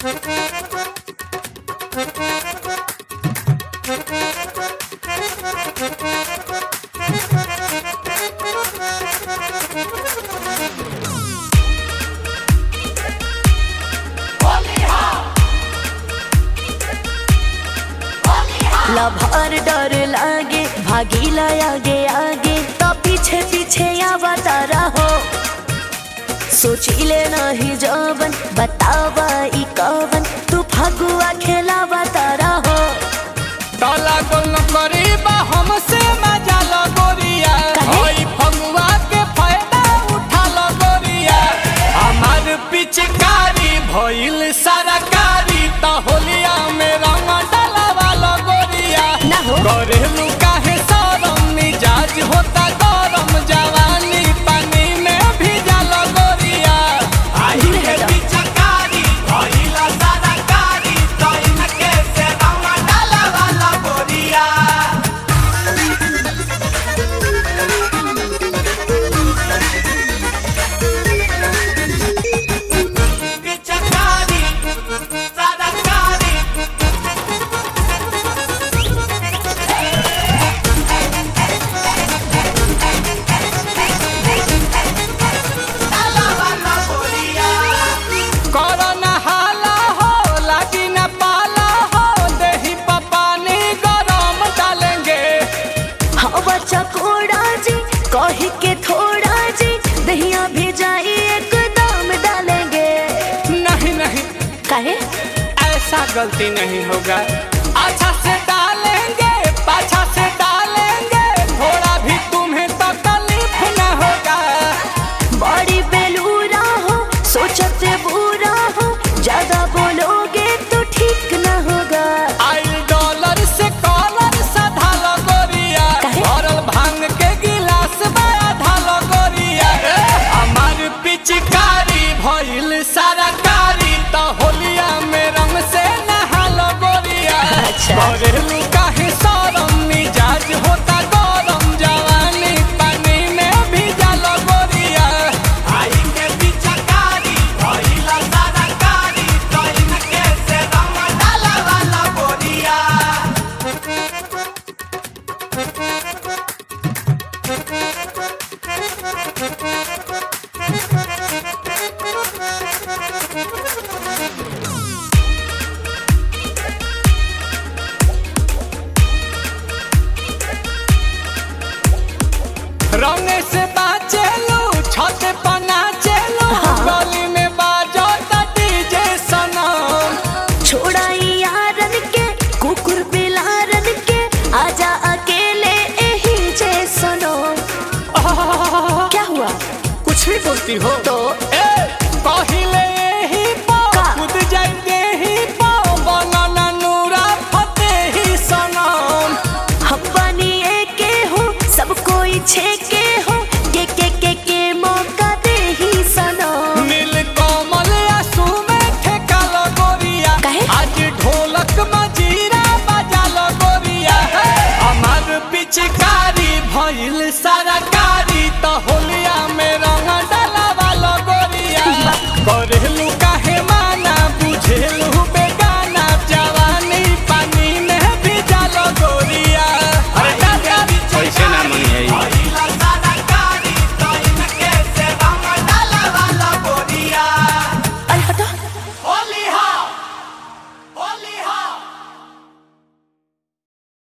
Lover डर लागे भागीला आगे आगे तो पीछे पीछे आवता रहो। सोचिले नहीं जवन बतावा ई कवन तू फगुआ खेलावता रहो। डाला गोल करीबा हमसे मजा लो गोरिया, ओई फगुआ के फायदा उठा लो गोरिया। हमार पिचकारी भइल सरकारी त होलिया में रंग डालवा लो गोरिया। करेलू काहे शरम मिजाज होता गरम जवानी पानी में भिजा लो गोरिया। आई है पिचकारी भइल सरकारी त इनके से रंग डालवा लो गोरिया। पिचकारी सरकारी कोरोना हाला हो लागी न पाला हो दही पानी गरम डालेंगे। हाँ बच्चा कोड़ा जी कही के थोड़ा जी दहिया भेजाई एकदम डालेंगे। नहीं नहीं काहे ऐसा गलती नहीं होगा, अच्छा से डालेंगे पाछा से डालेंगे, थोड़ा भी तुम्हें तकलीफ न होगा। बड़ी बेलूरा हो सोचते बुरा हो ज्यादा बोलोगे तो ठीक न होगा। आई डॉलर से कॉलर सधा लो गोरिया, भरल भांग के गिलास आधा लो गोरिया। हमार पिचकारी भइल सरकारी त होलिया में रंग से नहा लो गोरिया। करेलू काहे शरम मिजाज होता गरम जवानी पानी में भिजा लो गोरिया। आई के पिचकारी भइल सरकारी त इनके से रंग डालवा लो गोरिया। रंग से बाचे लो छत पना चलो, गली में बाजो त डीजे सनम। छोड़ाई यारन के कुकुर बिलारन के आजा अकेले यही जे सुनो। क्या हुआ कुछ भी बोलती हो तो ए कही